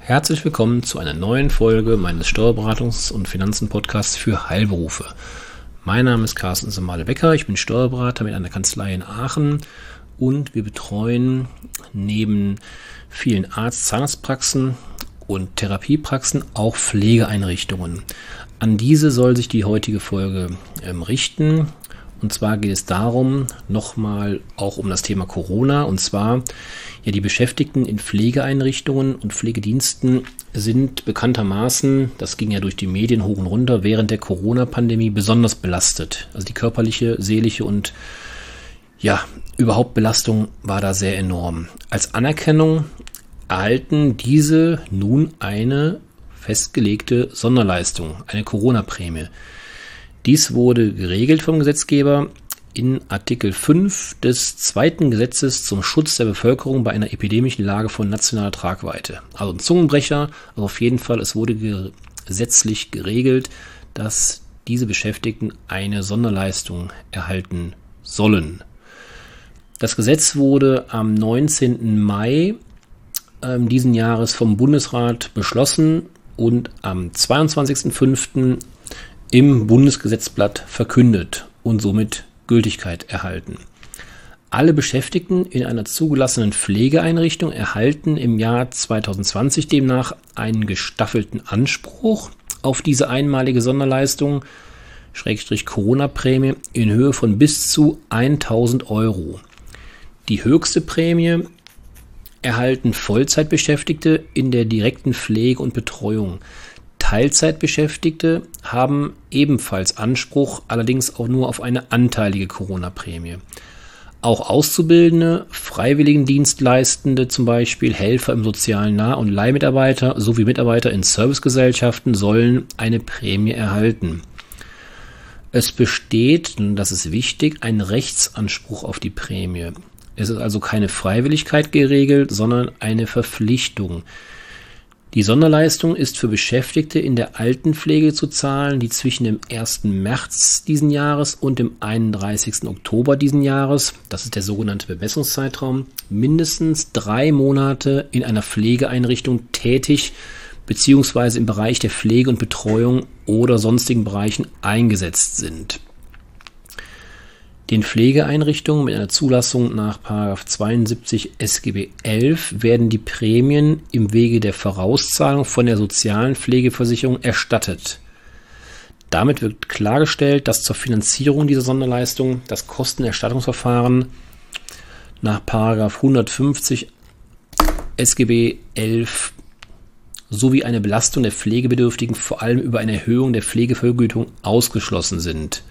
Herzlich willkommen zu einer neuen Folge meines Steuerberatungs- und Finanzen-Podcasts für Heilberufe. Mein Name ist Carsten Semale-Becker, ich bin Steuerberater mit einer Kanzlei in Aachen und wir betreuen neben vielen Arzt-Zahnarztpraxen und Therapiepraxen auch Pflegeeinrichtungen. An diese soll sich die heutige Folge richten. Und zwar geht es darum, nochmal auch um das Thema Corona. Und zwar, die Beschäftigten in Pflegeeinrichtungen und Pflegediensten sind bekanntermaßen, das ging ja durch die Medien hoch und runter, während der Corona-Pandemie besonders belastet. Also die körperliche, seelische und überhaupt Belastung war da sehr enorm. Als Anerkennung erhalten diese nun eine festgelegte Sonderleistung, eine Corona-Prämie. Dies wurde geregelt vom Gesetzgeber in Artikel 5 des zweiten Gesetzes zum Schutz der Bevölkerung bei einer epidemischen Lage von nationaler Tragweite. Also ein Zungenbrecher, aber auf jeden Fall, es wurde gesetzlich geregelt, dass diese Beschäftigten eine Sonderleistung erhalten sollen. Das Gesetz wurde am 19. Mai diesen Jahres vom Bundesrat beschlossen und am 22.05. im Bundesgesetzblatt verkündet und somit Gültigkeit erhalten. Alle Beschäftigten in einer zugelassenen Pflegeeinrichtung erhalten im Jahr 2020 demnach einen gestaffelten Anspruch auf diese einmalige Sonderleistung, Corona-Prämie, in Höhe von bis zu 1.000 Euro. Die höchste Prämie erhalten Vollzeitbeschäftigte in der direkten Pflege und Betreuung. Teilzeitbeschäftigte haben ebenfalls Anspruch, allerdings auch nur auf eine anteilige Corona-Prämie. Auch Auszubildende, Freiwilligendienstleistende, zum Beispiel Helfer im sozialen Nah- und Leihmitarbeiter sowie Mitarbeiter in Servicegesellschaften sollen eine Prämie erhalten. Es besteht, und das ist wichtig, ein Rechtsanspruch auf die Prämie. Es ist also keine Freiwilligkeit geregelt, sondern eine Verpflichtung. Die Sonderleistung ist für Beschäftigte in der Altenpflege zu zahlen, die zwischen dem 1. März diesen Jahres und dem 31. Oktober diesen Jahres, das ist der sogenannte Bemessungszeitraum, mindestens 3 Monate in einer Pflegeeinrichtung tätig bzw. im Bereich der Pflege und Betreuung oder sonstigen Bereichen eingesetzt sind. Den Pflegeeinrichtungen mit einer Zulassung nach § 72 SGB 11 werden die Prämien im Wege der Vorauszahlung von der sozialen Pflegeversicherung erstattet. Damit wird klargestellt, dass zur Finanzierung dieser Sonderleistung das Kostenerstattungsverfahren nach § 150 SGB 11 sowie eine Belastung der Pflegebedürftigen vor allem über eine Erhöhung der Pflegevergütung ausgeschlossen sind.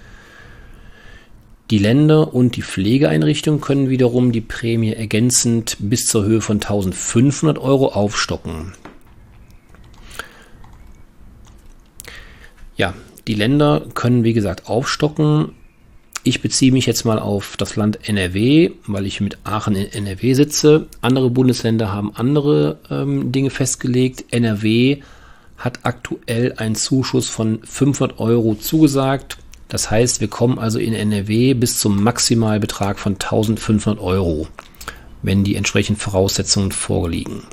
Die Länder und die Pflegeeinrichtungen können wiederum die Prämie ergänzend bis zur Höhe von 1.500 Euro aufstocken. Die Länder können wie gesagt aufstocken. Ich beziehe mich jetzt mal auf das Land NRW, weil ich mit Aachen in NRW sitze. Andere Bundesländer haben andere Dinge festgelegt. NRW hat aktuell einen Zuschuss von 500 Euro zugesagt. Das heißt, wir kommen also in NRW bis zum Maximalbetrag von 1.500 Euro, wenn die entsprechenden Voraussetzungen vorliegen.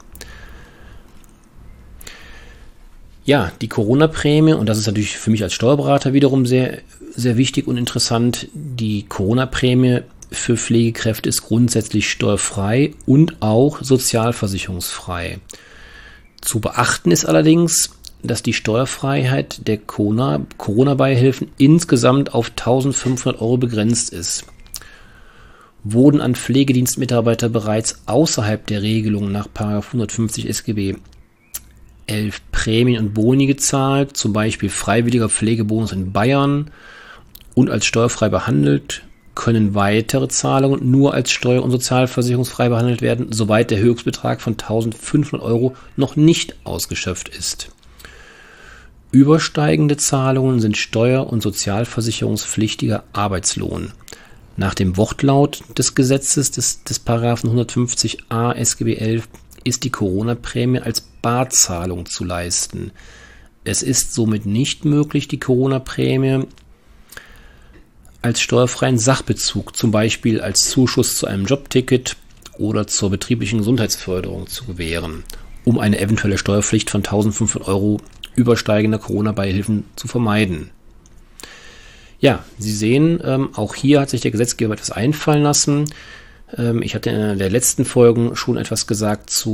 Die Corona-Prämie, und das ist natürlich für mich als Steuerberater wiederum sehr, sehr wichtig und interessant, die Corona-Prämie für Pflegekräfte ist grundsätzlich steuerfrei und auch sozialversicherungsfrei. Zu beachten ist allerdings, dass die Steuerfreiheit der Corona-Beihilfen insgesamt auf 1.500 Euro begrenzt ist. Wurden an Pflegedienstmitarbeiter bereits außerhalb der Regelung nach § 150 SGB 11 Prämien und Boni gezahlt, zum Beispiel freiwilliger Pflegebonus in Bayern, und als steuerfrei behandelt, können weitere Zahlungen nur als steuer- und sozialversicherungsfrei behandelt werden, soweit der Höchstbetrag von 1.500 Euro noch nicht ausgeschöpft ist. Übersteigende Zahlungen sind steuer- und sozialversicherungspflichtiger Arbeitslohn. Nach dem Wortlaut des Gesetzes des Paragraphen 150a SGB 11 ist die Corona-Prämie als Barzahlung zu leisten. Es ist somit nicht möglich, die Corona-Prämie als steuerfreien Sachbezug, zum Beispiel als Zuschuss zu einem Jobticket oder zur betrieblichen Gesundheitsförderung, zu gewähren. um eine eventuelle Steuerpflicht von 1.500 Euro übersteigender Corona-Beihilfen zu vermeiden. Ja, Sie sehen, auch hier hat sich der Gesetzgeber etwas einfallen lassen. Ich hatte in einer der letzten Folgen schon etwas gesagt zum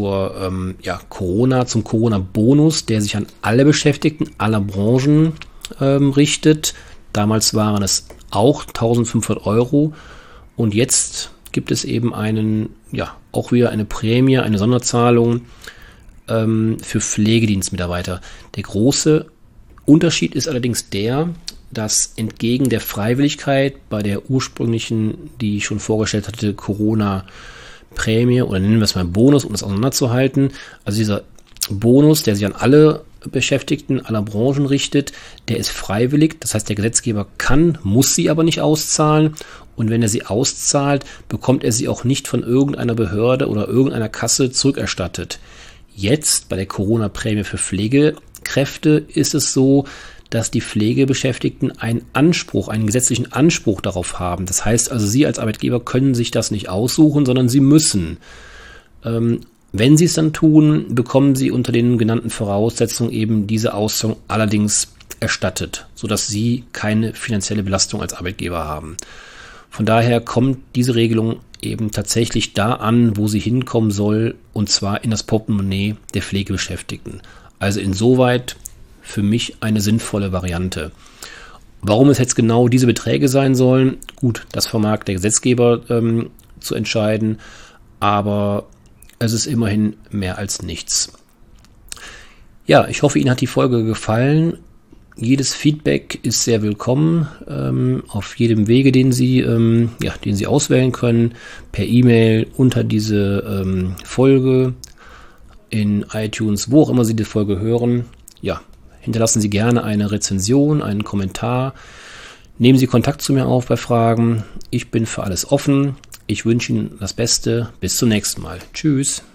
Corona-Bonus, der sich an alle Beschäftigten aller Branchen richtet. Damals waren es auch 1.500 Euro und jetzt gibt es eben auch wieder eine Prämie, eine Sonderzahlung für Pflegedienstmitarbeiter. Der große Unterschied ist allerdings der, dass entgegen der Freiwilligkeit bei der ursprünglichen, die ich schon vorgestellt hatte, Corona-Prämie oder nennen wir es mal Bonus, um das auseinanderzuhalten, also dieser Bonus, der sich an alle Beschäftigten aller Branchen richtet, der ist freiwillig. Das heißt, der Gesetzgeber muss sie aber nicht auszahlen. Und wenn er sie auszahlt, bekommt er sie auch nicht von irgendeiner Behörde oder irgendeiner Kasse zurückerstattet. Jetzt bei der Corona-Prämie für Pflegekräfte ist es so, dass die Pflegebeschäftigten einen gesetzlichen Anspruch darauf haben. Das heißt also, Sie als Arbeitgeber können sich das nicht aussuchen, sondern Sie müssen. Wenn Sie es dann tun, bekommen Sie unter den genannten Voraussetzungen eben diese Auszahlung allerdings erstattet, sodass Sie keine finanzielle Belastung als Arbeitgeber haben. Von daher kommt diese Regelung eben tatsächlich da an, wo sie hinkommen soll, und zwar in das Portemonnaie der Pflegebeschäftigten. Also insoweit für mich eine sinnvolle Variante. Warum es jetzt genau diese Beträge sein sollen, gut, das vermag der Gesetzgeber zu entscheiden, aber es ist immerhin mehr als nichts. Ja, ich hoffe, Ihnen hat die Folge gefallen. Jedes Feedback ist sehr willkommen, auf jedem Wege, den Sie auswählen können, per E-Mail unter diese Folge, in iTunes, wo auch immer Sie die Folge hören. Ja, hinterlassen Sie gerne eine Rezension, einen Kommentar. Nehmen Sie Kontakt zu mir auf bei Fragen. Ich bin für alles offen. Ich wünsche Ihnen das Beste. Bis zum nächsten Mal. Tschüss.